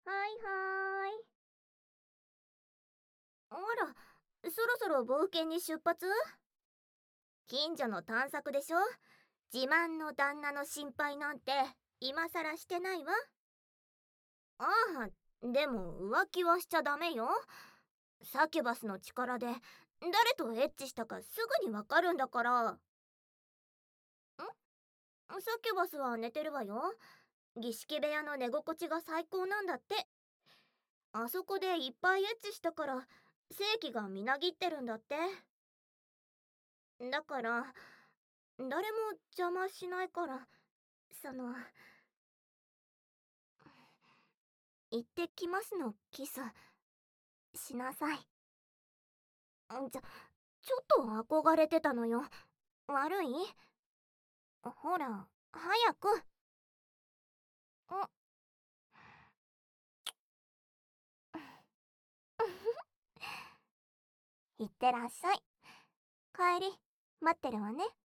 はいはーい。あら、そろそろ冒険に出発？近所の探索でしょ？自慢の旦那の心配なんて今さらしてないわ。ああ、でも浮気はしちゃダメよ。サキュバスの力で誰とエッチしたかすぐにわかるんだから。サキュバスは寝てるわよ。儀式部屋の寝心地が最高なんだって。あそこでいっぱいエッチしたから正気がみなぎってるんだって。だから誰も邪魔しないから、その、行ってきますのキスしなさい。ちょっと憧れてたのよ。悪い？ほら早く。あいってらっしゃい。帰り待ってるわね。